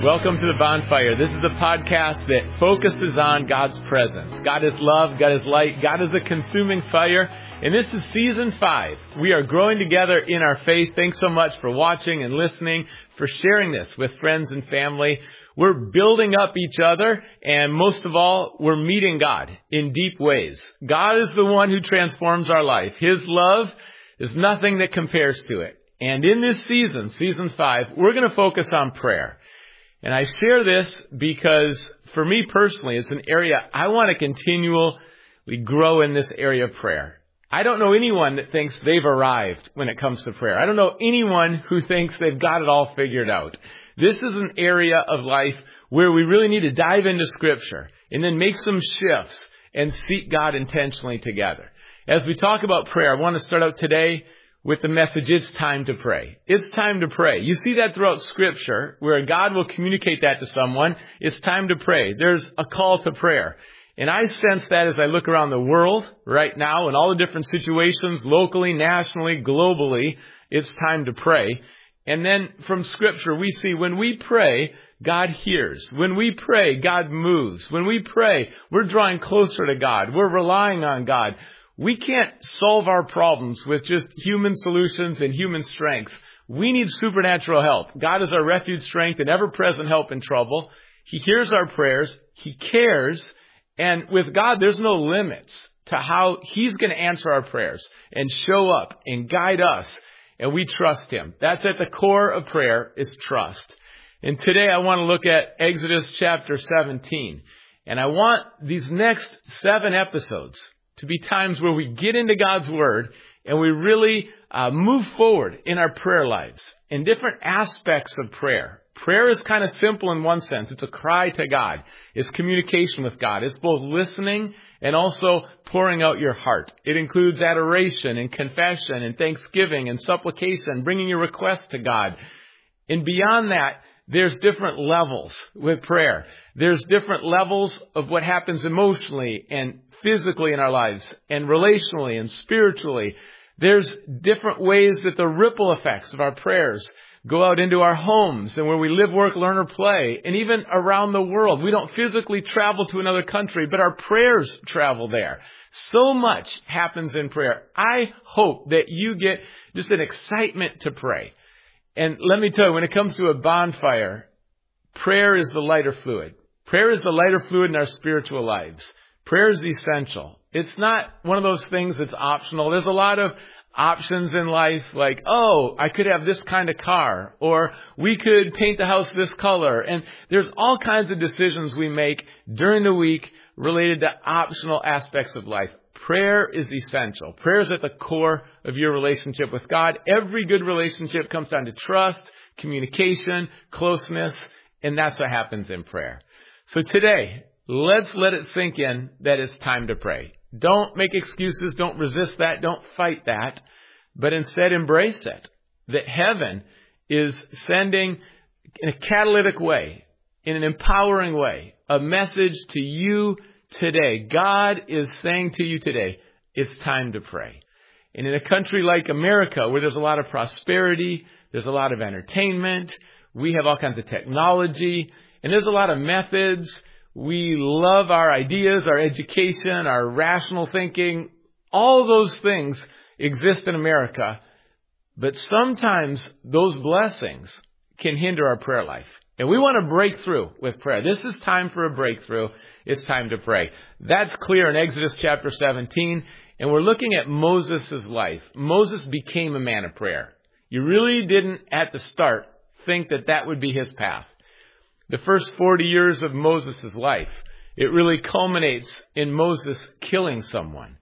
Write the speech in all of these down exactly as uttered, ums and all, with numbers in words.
Welcome to The Bonfire. This is a podcast that focuses on God's presence. God is love, God is light, God is a consuming fire, and this is season five. We are growing together in our faith. Thanks so much for watching and listening, for sharing this with friends and family. We're building up each other, and most of all, we're meeting God in deep ways. God is the one who transforms our life. His love is nothing that compares to it. And in this season, season five, we're going to focus on prayer. And I share this because for me personally, it's an area I want to continually grow in, this area of prayer. I don't know anyone that thinks they've arrived when it comes to prayer. I don't know anyone who thinks they've got it all figured out. This is an area of life where we really need to dive into Scripture and then make some shifts and seek God intentionally together. As we talk about prayer, I want to start out today with the message, it's time to pray. It's time to pray. You see that throughout Scripture, where God will communicate that to someone. It's time to pray. There's a call to prayer. And I sense that as I look around the world right now in all the different situations, locally, nationally, globally, it's time to pray. And then from Scripture, we see when we pray, God hears. When we pray, God moves. When we pray, we're drawing closer to God. We're relying on God. We can't solve our problems with just human solutions and human strength. We need supernatural help. God is our refuge, strength, and ever-present help in trouble. He hears our prayers. He cares. And with God, there's no limits to how He's going to answer our prayers and show up and guide us. And we trust Him. That's at the core of prayer, is trust. And today I want to look at Exodus chapter seventeen. And I want these next seven episodes to be times where we get into God's Word and we really uh, move forward in our prayer lives in different aspects of prayer. Prayer is kind of simple in one sense. It's a cry to God. It's communication with God. It's both listening and also pouring out your heart. It includes adoration and confession and thanksgiving and supplication, bringing your requests to God. And beyond that, there's different levels with prayer. There's different levels of what happens emotionally and physically in our lives, and relationally and spiritually. There's different ways that the ripple effects of our prayers go out into our homes and where we live, work, learn, or play, and even around the world. We don't physically travel to another country, but our prayers travel there. So much happens in prayer. I hope that you get just an excitement to pray. And let me tell you, when it comes to a bonfire, prayer is the lighter fluid. Prayer is the lighter fluid in our spiritual lives. Prayer is essential. It's not one of those things that's optional. There's a lot of options in life, like, oh, I could have this kind of car, or we could paint the house this color. And there's all kinds of decisions we make during the week related to optional aspects of life. Prayer is essential. Prayer is at the core of your relationship with God. Every good relationship comes down to trust, communication, closeness, and that's what happens in prayer. So today, let's let it sink in that it's time to pray. Don't make excuses. Don't resist that. Don't fight that. But instead embrace it. That heaven is sending in a catalytic way, in an empowering way, a message to you today. God is saying to you today, it's time to pray. And in a country like America, where there's a lot of prosperity, there's a lot of entertainment, we have all kinds of technology, and there's a lot of methods. We love our ideas, our education, our rational thinking. All those things exist in America. But sometimes those blessings can hinder our prayer life. And we want to break through with prayer. This is time for a breakthrough. It's time to pray. That's clear in Exodus chapter seventeen. And we're looking at Moses' life. Moses became a man of prayer. You really didn't, at the start, think that that would be his path. The first forty years of Moses' life, it really culminates in Moses killing someone.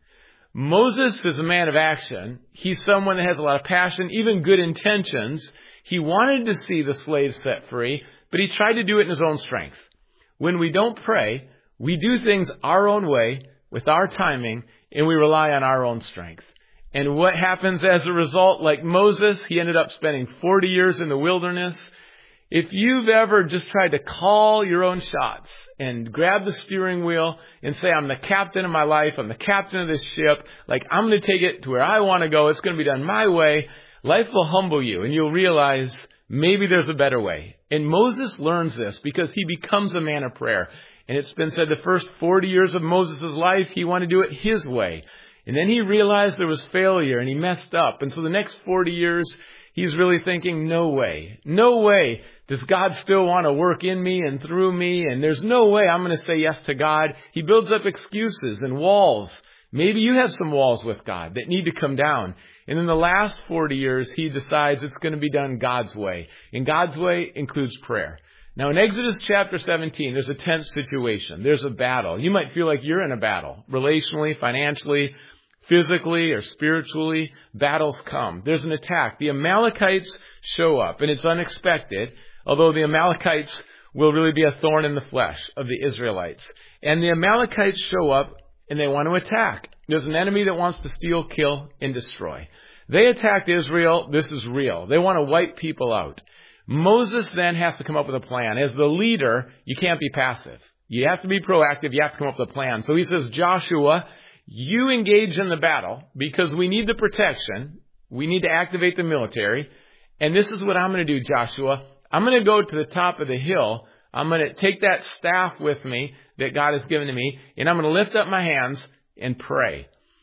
Moses is a man of action. He's someone that has a lot of passion, even good intentions. He wanted to see the slaves set free, but he tried to do it in his own strength. When we don't pray, we do things our own way, with our timing, and we rely on our own strength. And what happens as a result? Like Moses, he ended up spending forty years in the wilderness. If you've ever just tried to call your own shots and grab the steering wheel and say, I'm the captain of my life, I'm the captain of this ship, like I'm going to take it to where I want to go, it's going to be done my way, life will humble you and you'll realize Maybe there's a better way. And Moses learns this because he becomes a man of prayer. And it's been said the first forty years of Moses' life, he wanted to do it his way. And then he realized there was failure and he messed up. And so the next forty years, he's really thinking, no way, no way does God still want to work in me and through me. And there's no way I'm going to say yes to God. He builds up excuses and walls. Maybe you have some walls with God that need to come down. And in the last forty years, he decides it's going to be done God's way. And God's way includes prayer. Now in Exodus chapter seventeen, there's a tense situation. There's a battle. You might feel like you're in a battle, relationally, financially, physically, or spiritually. Battles come. There's an attack. The Amalekites show up, and it's unexpected, although the Amalekites will really be a thorn in the flesh of the Israelites. And the Amalekites show up, and they want to attack. There's an enemy that wants to steal, kill, and destroy. They attacked Israel. This is real. They want to wipe people out. Moses then has to come up with a plan. As the leader, you can't be passive. You have to be proactive. You have to come up with a plan. So he says, Joshua, you engage in the battle because we need the protection. We need to activate the military. And this is what I'm going to do, Joshua. I'm going to go to the top of the hill. I'm going to take that staff with me that God has given to me, and I'm going to lift up my hands and pray.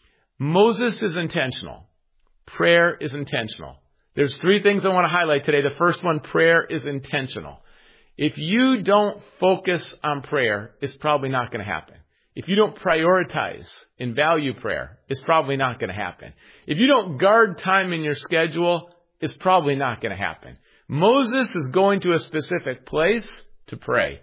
Moses is intentional. Prayer is intentional. There's three things I want to highlight today. The first one, prayer is intentional. If you don't focus on prayer, it's probably not going to happen. If you don't prioritize and value prayer, it's probably not going to happen. If you don't guard time in your schedule, it's probably not going to happen. Moses is going to a specific place to pray.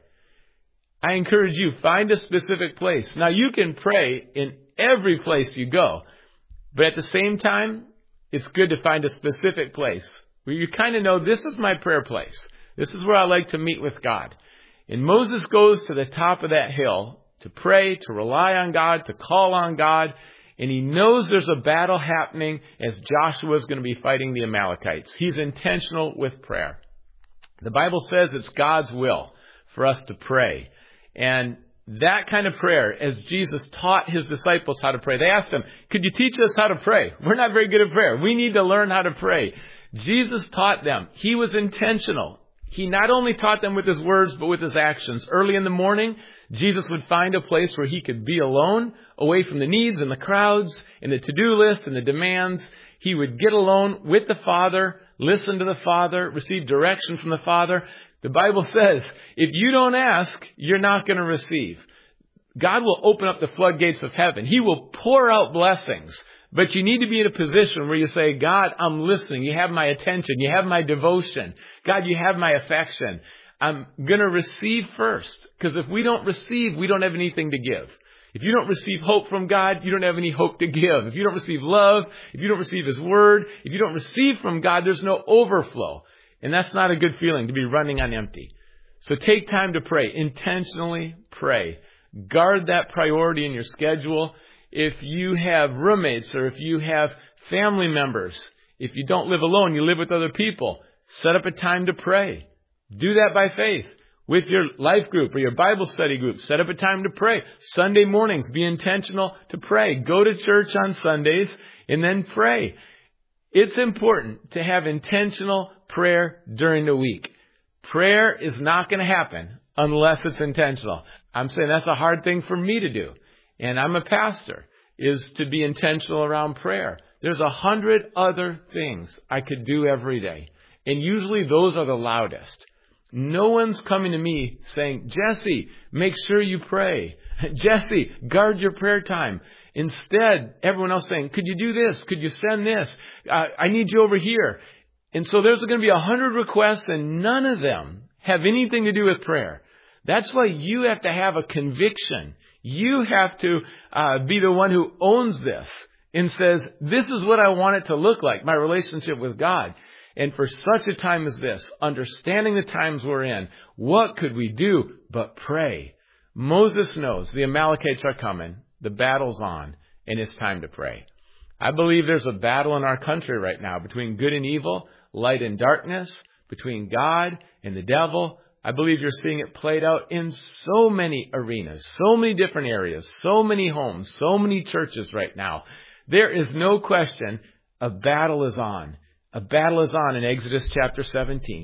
I encourage you, find a specific place. Now, you can pray in every place you go, but at the same time, it's good to find a specific place where you kind of know this is my prayer place. This is where I like to meet with God. And Moses goes to the top of that hill to pray, to rely on God, to call on God. And he knows there's a battle happening as Joshua is going to be fighting the Amalekites. He's intentional with prayer. The Bible says it's God's will for us to pray. And that kind of prayer, as Jesus taught his disciples how to pray, they asked him, could you teach us how to pray? We're not very good at prayer. We need to learn how to pray. Jesus taught them. He was intentional. He not only taught them with his words, but with his actions. Early in the morning, Jesus would find a place where he could be alone, away from the needs and the crowds and the to-do list and the demands. He would get alone with the Father, listen to the Father, receive direction from the Father. The Bible says, if you don't ask, you're not going to receive. God will open up the floodgates of heaven. He will pour out blessings. But you need to be in a position where you say, God, I'm listening. You have my attention. You have my devotion. God, you have my affection. I'm going to receive first. Because if we don't receive, we don't have anything to give. If you don't receive hope from God, you don't have any hope to give. If you don't receive love, if you don't receive his word, if you don't receive from God, there's no overflow. And that's not a good feeling to be running on empty. So take time to pray. Intentionally pray. Guard that priority in your schedule. If you have roommates or if you have family members, if you don't live alone, you live with other people, set up a time to pray. Do that by faith. With your life group or your Bible study group, set up a time to pray. Sunday mornings, be intentional to pray. Go to church on Sundays and then pray. It's important to have intentional prayer during the week. Prayer is not going to happen unless it's intentional. I'm saying that's a hard thing for me to do. And I'm a pastor, is to be intentional around prayer. There's a hundred other things I could do every day. And usually those are the loudest. No one's coming to me saying, Jesse, make sure you pray. Jesse, guard your prayer time. Instead, everyone else saying, could you do this? Could you send this? Uh, I need you over here. And so there's going to be a hundred requests and none of them have anything to do with prayer. That's why you have to have a conviction. You have to uh, be the one who owns this and says, this is what I want it to look like, my relationship with God. And for such a time as this, understanding the times we're in, what could we do but pray? Moses knows the Amalekites are coming, the battle's on, and it's time to pray. I believe there's a battle in our country right now between good and evil, light and darkness, between God and the devil. I believe you're seeing it played out in so many arenas, so many different areas, so many homes, so many churches right now. There is no question a battle is on. A battle is on in Exodus chapter seventeen.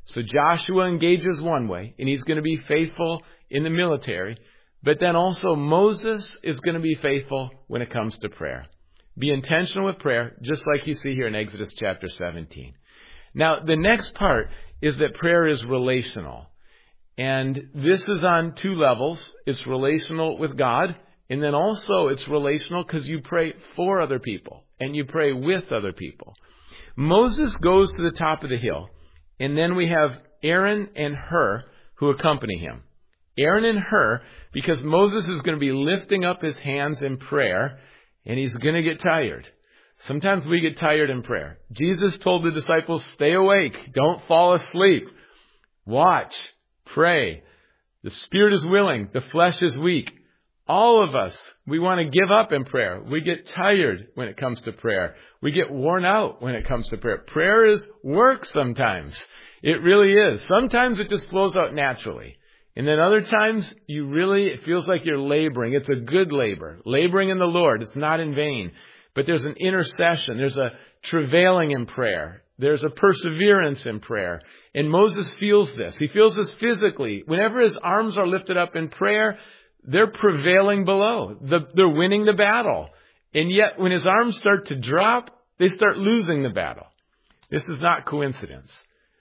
So Joshua engages one way, and he's going to be faithful in the military. But then also Moses is going to be faithful when it comes to prayer. Be intentional with prayer, just like you see here in Exodus chapter seventeen. Now, the next part is that prayer is relational. And this is on two levels. It's relational with God, and then also it's relational because you pray for other people, and you pray with other people. Moses goes to the top of the hill, and then we have Aaron and Hur who accompany him. Aaron and Hur, because Moses is going to be lifting up his hands in prayer, and he's going to get tired. Sometimes we get tired in prayer. Jesus told the disciples, stay awake. Don't fall asleep. Watch. Pray. The spirit is willing. The flesh is weak. All of us, we want to give up in prayer. We get tired when it comes to prayer. We get worn out when it comes to prayer. Prayer is work sometimes. It really is. Sometimes it just flows out naturally. And then other times, you really, it feels like you're laboring. It's a good labor. Laboring in the Lord. It's not in vain. But there's an intercession. There's a travailing in prayer. There's a perseverance in prayer. And Moses feels this. He feels this physically. Whenever his arms are lifted up in prayer, they're prevailing below. The, they're winning the battle. And yet, when his arms start to drop, they start losing the battle. This is not coincidence.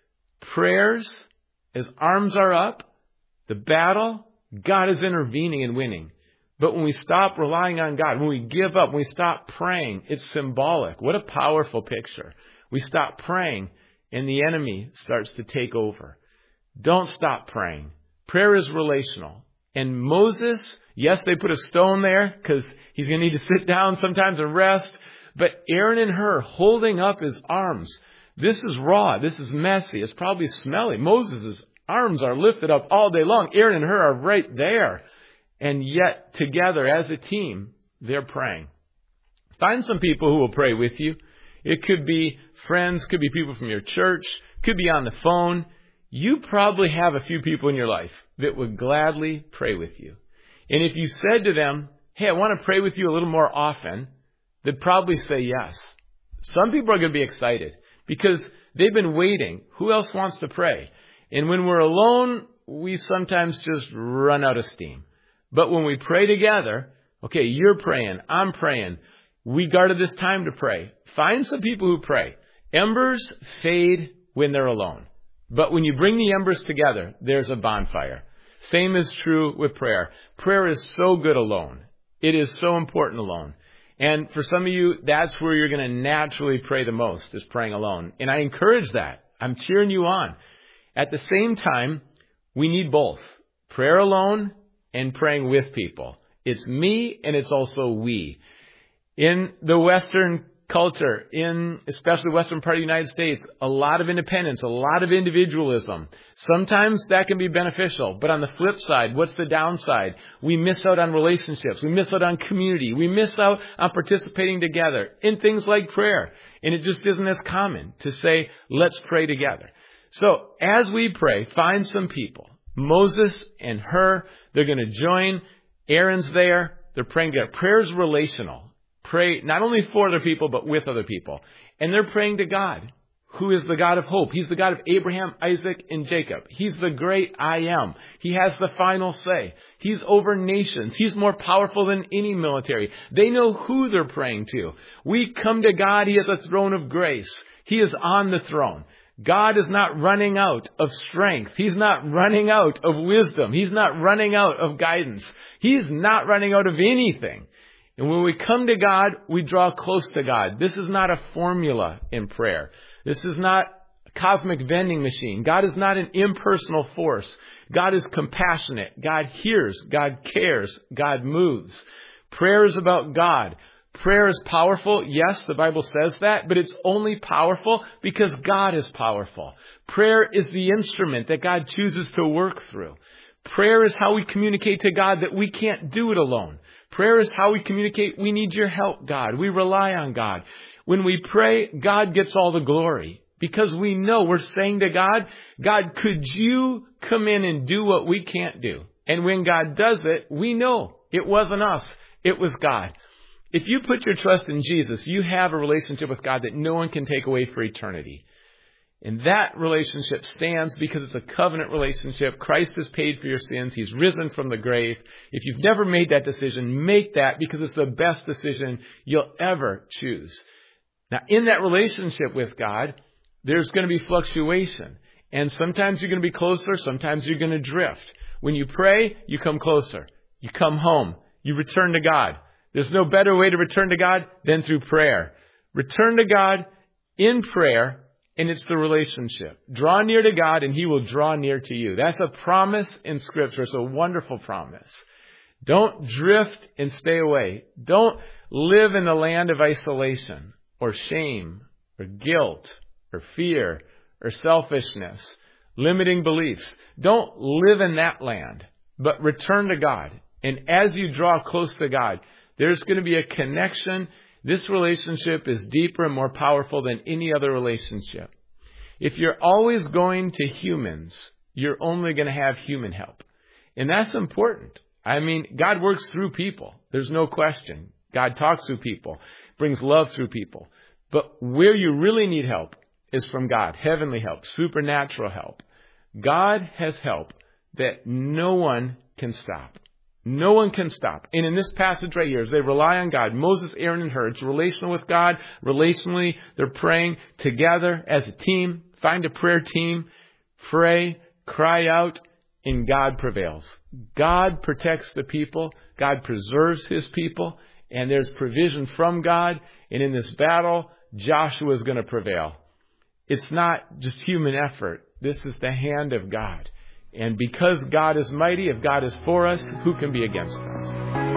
Prayers, as arms are up, the battle, God is intervening and winning. But when we stop relying on God, when we give up, when we stop praying, it's symbolic. What a powerful picture. We stop praying, and the enemy starts to take over. Don't stop praying. Prayer is relational. And Moses, yes, they put a stone there because he's going to need to sit down sometimes and rest. But Aaron and Hur holding up his arms. This is raw. This is messy. It's probably smelly. Moses' arms are lifted up all day long. Aaron and Hur are right there. And yet, together as a team, they're praying. Find some people who will pray with you. It could be friends, could be people from your church, could be on the phone. You probably have a few people in your life that would gladly pray with you. And if you said to them, hey, I want to pray with you a little more often, they'd probably say yes. Some people are going to be excited because they've been waiting. Who else wants to pray? And when we're alone, we sometimes just run out of steam. But when we pray together, okay, you're praying, I'm praying. We guarded this time to pray. Find some people who pray. Embers fade when they're alone. But when you bring the embers together, there's a bonfire. Same is true with prayer. Prayer is so good alone. It is so important alone. And for some of you, that's where you're going to naturally pray the most, is praying alone. And I encourage that. I'm cheering you on. At the same time, we need both. Prayer alone and praying with people. It's me and it's also we. In the Western culture, in especially the Western part of the United States, a lot of independence, a lot of individualism. Sometimes that can be beneficial. But on the flip side, what's the downside? We miss out on relationships. We miss out on community. We miss out on participating together in things like prayer. And it just isn't as common to say, let's pray together. So as we pray, find some people. Moses and Hur, they're going to join. Aaron's there. They're praying together. Prayer is relational. Pray not only for other people, but with other people. And they're praying to God, who is the God of hope. He's the God of Abraham, Isaac, and Jacob. He's the great I am. He has the final say. He's over nations. He's more powerful than any military. They know who they're praying to. We come to God. He has a throne of grace. He is on the throne. God is not running out of strength. He's not running out of wisdom. He's not running out of guidance. He's not running out of anything. And when we come to God, we draw close to God. This is not a formula in prayer. This is not a cosmic vending machine. God is not an impersonal force. God is compassionate. God hears. God cares. God moves. Prayer is about God. Prayer is powerful. Yes, the Bible says that, but it's only powerful because God is powerful. Prayer is the instrument that God chooses to work through. Prayer is how we communicate to God that we can't do it alone. Prayer is how we communicate, we need your help, God. We rely on God. When we pray, God gets all the glory because we know we're saying to God, God, could you come in and do what we can't do? And when God does it, we know it wasn't us. It was God. If you put your trust in Jesus, you have a relationship with God that no one can take away for eternity. And that relationship stands because it's a covenant relationship. Christ has paid for your sins. He's risen from the grave. If you've never made that decision, make that, because it's the best decision you'll ever choose. Now, in that relationship with God, there's going to be fluctuation. And sometimes you're going to be closer. Sometimes you're going to drift. When you pray, you come closer. You come home. You return to God. There's no better way to return to God than through prayer. Return to God in prayer. And it's the relationship. Draw near to God and He will draw near to you. That's a promise in Scripture. It's a wonderful promise. Don't drift and stay away. Don't live in the land of isolation or shame or guilt or fear or selfishness, limiting beliefs. Don't live in that land, but return to God. And as you draw close to God, there's going to be a connection. This relationship is deeper and more powerful than any other relationship. If you're always going to humans, you're only going to have human help. And that's important. I mean, God works through people. There's no question. God talks through people, brings love through people. But where you really need help is from God, heavenly help, supernatural help. God has help that no one can stop. No one can stop. And in this passage right here, as they rely on God, Moses, Aaron, and Hur, it's relational with God. Relationally, they're praying together as a team. Find a prayer team. Pray, cry out, and God prevails. God protects the people. God preserves His people. And there's provision from God. And in this battle, Joshua is going to prevail. It's not just human effort. This is the hand of God. And because God is mighty, if God is for us, who can be against us?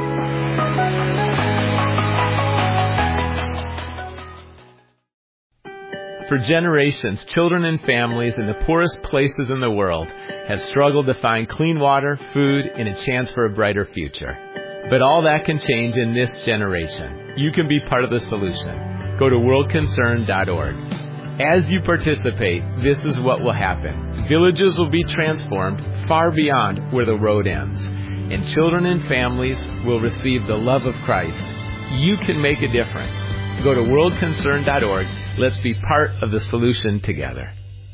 For generations, children and families in the poorest places in the world have struggled to find clean water, food, and a chance for a brighter future. But all that can change in this generation. You can be part of the solution. Go to world concern dot org. As you participate, this is what will happen. Villages will be transformed far beyond where the road ends. And children and families will receive the love of Christ. You can make a difference. Go to world concern dot org. Let's be part of the solution together.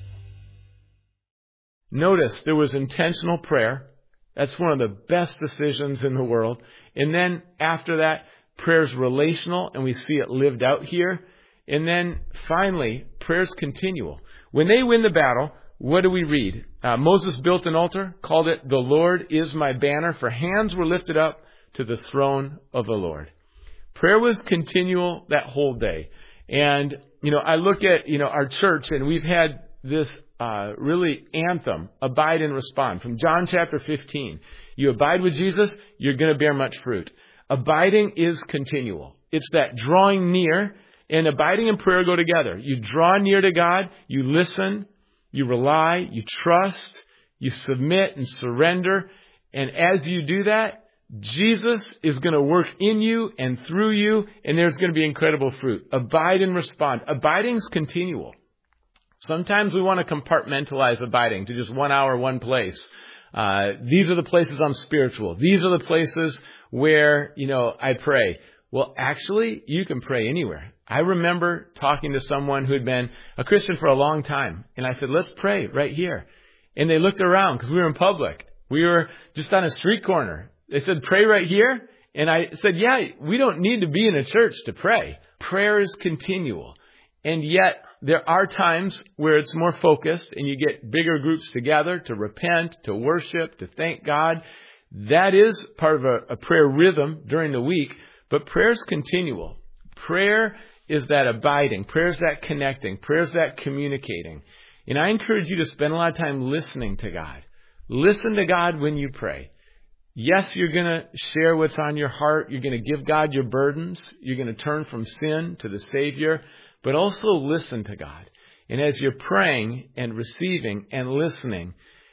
Notice there was intentional prayer. That's one of the best decisions in the world. And then after that, prayer is relational, and we see it lived out here. And then finally, prayer's continual. When they win the battle, what do we read? Uh, Moses built an altar, called it, "The Lord is my banner," for hands were lifted up to the throne of the Lord. Prayer was continual that whole day. And, you know, I look at, you know, our church, and we've had this uh, really anthem, abide and respond, from John chapter fifteen. You abide with Jesus, you're going to bear much fruit. Abiding is continual. It's that drawing near. And abiding and prayer go together. You draw near to God, you listen, you rely, you trust, you submit and surrender. And as you do that, Jesus is going to work in you and through you, and there's going to be incredible fruit. Abide and respond. Abiding is continual. Sometimes we want to compartmentalize abiding to just one hour, one place. Uh, these are the places I'm spiritual. These are the places where, you know, I pray. Well, actually, you can pray anywhere. I remember talking to someone who had been a Christian for a long time. And I said, let's pray right here. And they looked around because we were in public. We were just on a street corner. They said, pray right here. And I said, yeah, we don't need to be in a church to pray. Prayer is continual. And yet there are times where it's more focused and you get bigger groups together to repent, to worship, to thank God. That is part of a, a prayer rhythm during the week. But prayer is continual. Prayer is that abiding. Prayer is that connecting. Prayer is that communicating. And I encourage you to spend a lot of time listening to God. Listen to God when you pray. Yes, you're going to share what's on your heart. You're going to give God your burdens. You're going to turn from sin to the Savior. But also listen to God. And as you're praying and receiving and listening,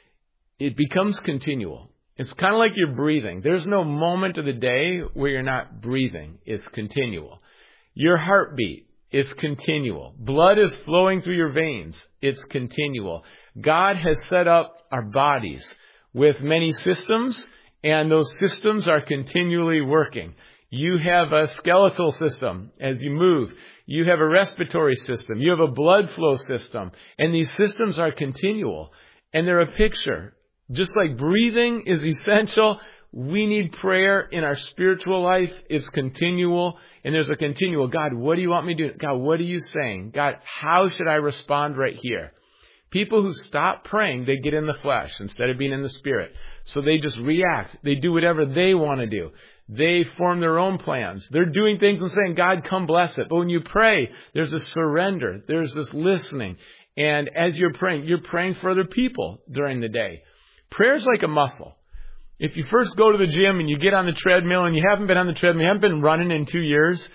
it becomes continual. It's kind of like you're breathing. There's no moment of the day where you're not breathing. It's continual. Your heartbeat is continual. Blood is flowing through your veins. It's continual. God has set up our bodies with many systems, and those systems are continually working. You have a skeletal system as you move. You have a respiratory system. You have a blood flow system. And these systems are continual. And they're a picture. Just like breathing is essential, we need prayer in our spiritual life. It's continual. And there's a continual, God, what do you want me to do? God, what are you saying? God, how should I respond right here? People who stop praying, they get in the flesh instead of being in the spirit. So they just react. They do whatever they want to do. They form their own plans. They're doing things and saying, God, come bless it. But when you pray, there's a surrender. There's this listening. And as you're praying, you're praying for other people during the day. Prayer is like a muscle. If you first go to the gym and you get on the treadmill and you haven't been on the treadmill, you haven't been running in two years,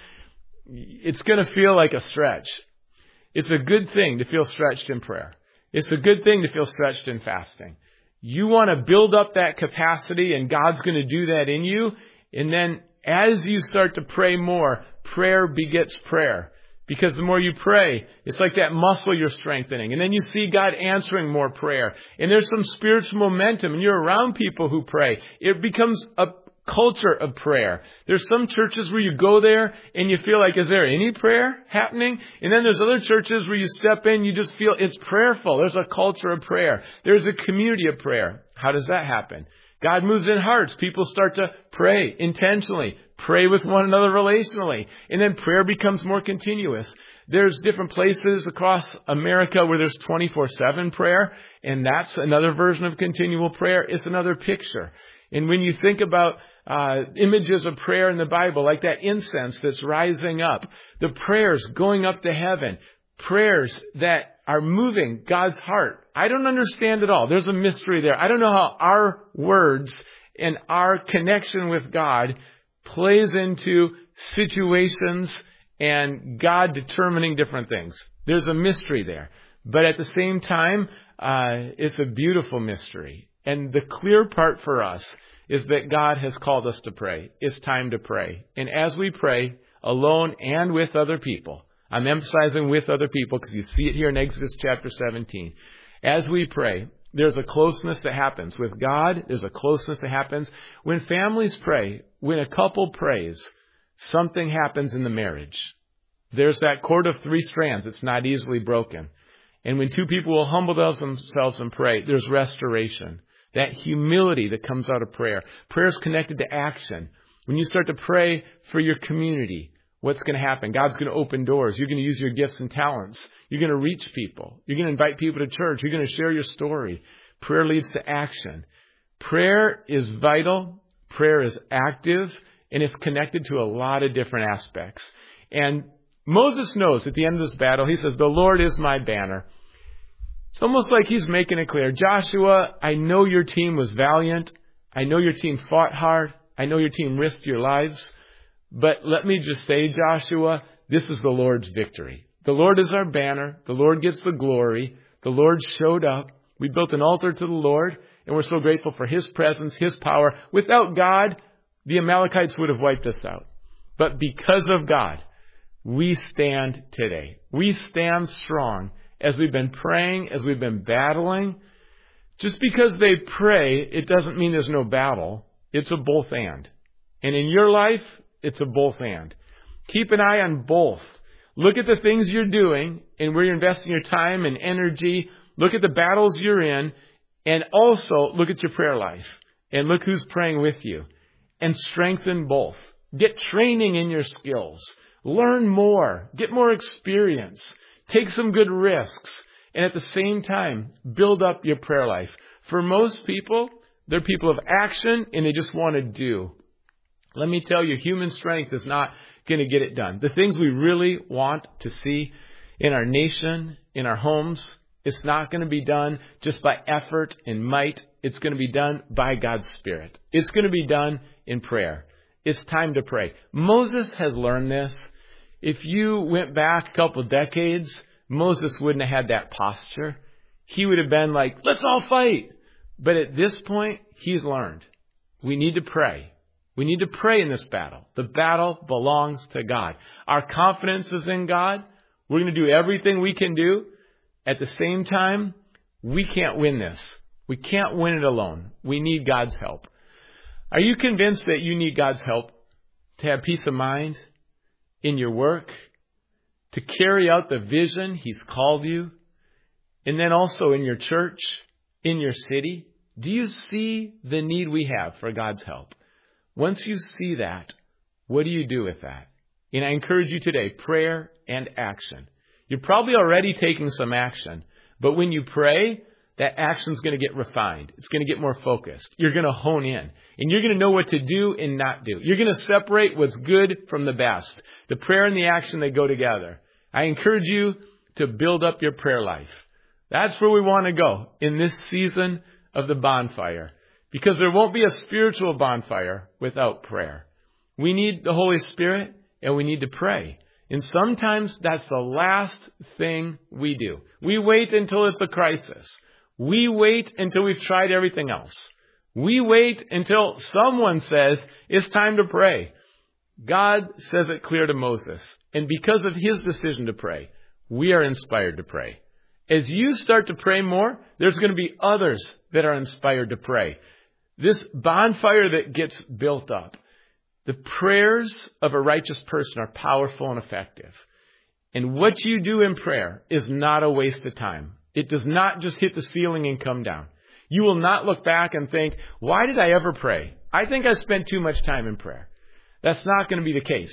it's going to feel like a stretch. It's a good thing to feel stretched in prayer. It's a good thing to feel stretched in fasting. You want to build up that capacity, and God's going to do that in you. And then as you start to pray more, prayer begets prayer. Because the more you pray, it's like that muscle you're strengthening. And then you see God answering more prayer. And there's some spiritual momentum, and you're around people who pray. It becomes a culture of prayer. There's some churches where you go there and you feel like, is there any prayer happening? And then there's other churches where you step in, you just feel it's prayerful. There's a culture of prayer. There's a community of prayer. How does that happen? God moves in hearts. People start to pray intentionally, pray with one another relationally, and then prayer becomes more continuous. There's different places across America where there's twenty-four seven prayer, and that's another version of continual prayer. It's another picture. And when you think about uh images of prayer in the Bible, like that incense that's rising up, the prayers going up to heaven, prayers that are moving God's heart. I don't understand it all. There's a mystery there. I don't know how our words and our connection with God plays into situations and God determining different things. There's a mystery there. But at the same time, uh, it's a beautiful mystery. And the clear part for us is that God has called us to pray. It's time to pray. And as we pray, alone and with other people, I'm emphasizing with other people because you see it here in Exodus chapter seventeen. As we pray, there's a closeness that happens. With God, there's a closeness that happens. When families pray, when a couple prays, something happens in the marriage. There's that cord of three strands. It's not easily broken. And when two people will humble themselves and pray, there's restoration. That humility that comes out of prayer. Prayer is connected to action. When you start to pray for your community, what's going to happen? God's going to open doors. You're going to use your gifts and talents. You're going to reach people. You're going to invite people to church. You're going to share your story. Prayer leads to action. Prayer is vital. Prayer is active. And it's connected to a lot of different aspects. And Moses knows at the end of this battle, he says, the Lord is my banner. It's almost like he's making it clear. Joshua, I know your team was valiant. I know your team fought hard. I know your team risked your lives. But let me just say, Joshua, this is the Lord's victory. The Lord is our banner. The Lord gets the glory. The Lord showed up. We built an altar to the Lord, and we're so grateful for His presence, His power. Without God, the Amalekites would have wiped us out. But because of God, we stand today. We stand strong as we've been praying, as we've been battling. Just because they pray, it doesn't mean there's no battle. It's a both and. And in your life, it's a both and. Keep an eye on both. Look at the things you're doing and where you're investing your time and energy. Look at the battles you're in. And also look at your prayer life. And look who's praying with you. And strengthen both. Get training in your skills. Learn more. Get more experience. Take some good risks. And at the same time, build up your prayer life. For most people, they're people of action and they just want to do. Let me tell you, human strength is not going to get it done. The things we really want to see in our nation, in our homes, it's not going to be done just by effort and might. It's going to be done by God's Spirit. It's going to be done in prayer. It's time to pray. Moses has learned this. If you went back a couple of decades, Moses wouldn't have had that posture. He would have been like, let's all fight. But at this point, he's learned. We need to pray. We need to pray in this battle. The battle belongs to God. Our confidence is in God. We're going to do everything we can do. At the same time, we can't win this. We can't win it alone. We need God's help. Are you convinced that you need God's help? to have peace of mind in your work, to carry out the vision He's called you, and then also in your church, in your city? Do you see the need we have for God's help? Once you see that, what do you do with that? And I encourage you today, prayer and action. You're probably already taking some action, but when you pray, that action's going to get refined. It's going to get more focused. You're going to hone in, and you're going to know what to do and not do. You're going to separate what's good from the best. The prayer and the action, they go together. I encourage you to build up your prayer life. That's where we want to go in this season of the bonfire, because there won't be a spiritual bonfire without prayer. We need the Holy Spirit, and we need to pray. And sometimes that's the last thing we do. We wait until it's a crisis. We wait until we've tried everything else. We wait until someone says it's time to pray. God says it clear to Moses. And because of his decision to pray, we are inspired to pray. As you start to pray more, there's going to be others that are inspired to pray. This bonfire that gets built up, the prayers of a righteous person are powerful and effective. And what you do in prayer is not a waste of time. It does not just hit the ceiling and come down. You will not look back and think, why did I ever pray? I think I spent too much time in prayer. That's not going to be the case.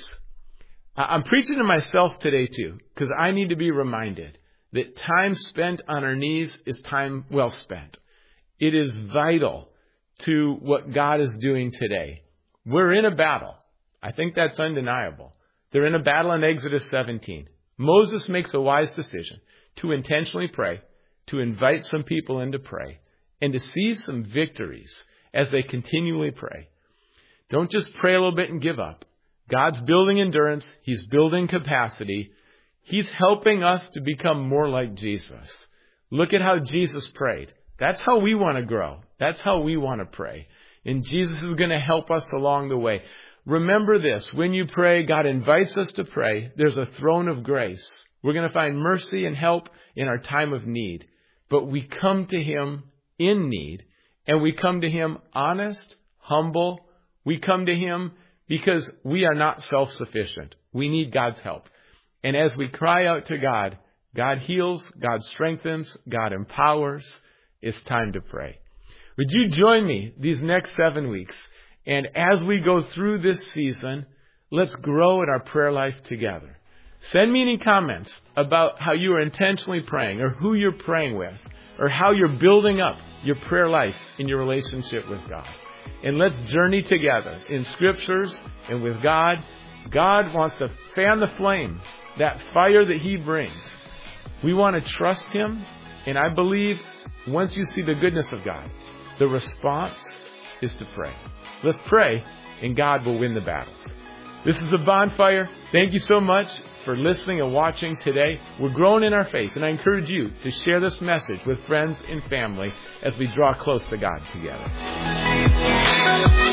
I'm preaching to myself today too, because I need to be reminded that time spent on our knees is time well spent. It is vital to what God is doing today. We're in a battle. I think that's undeniable. They're in a battle in Exodus seventeen. Moses makes a wise decision to intentionally pray, to invite some people in to pray, and to see some victories as they continually pray. Don't just pray a little bit and give up. God's building endurance. He's building capacity. He's helping us to become more like Jesus. Look at how Jesus prayed. That's how we want to grow. That's how we want to pray. And Jesus is going to help us along the way. Remember this. When you pray, God invites us to pray. There's a throne of grace. We're going to find mercy and help in our time of need. But we come to Him in need. And we come to Him honest, humble. We come to Him because we are not self-sufficient. We need God's help. And as we cry out to God, God heals, God strengthens, God empowers. It's time to pray. Would you join me these next seven weeks? And as we go through this season, let's grow in our prayer life together. Send me any comments about how you are intentionally praying, or who you're praying with, or how you're building up your prayer life in your relationship with God. And let's journey together in scriptures and with God. God wants to fan the flame, that fire that He brings. We want to trust Him. And I believe once you see the goodness of God, the response is to pray. Let's pray, and God will win the battle. This is The Bonfire. Thank you so much for listening and watching today. We're growing in our faith, and I encourage you to share this message with friends and family as we draw close to God together.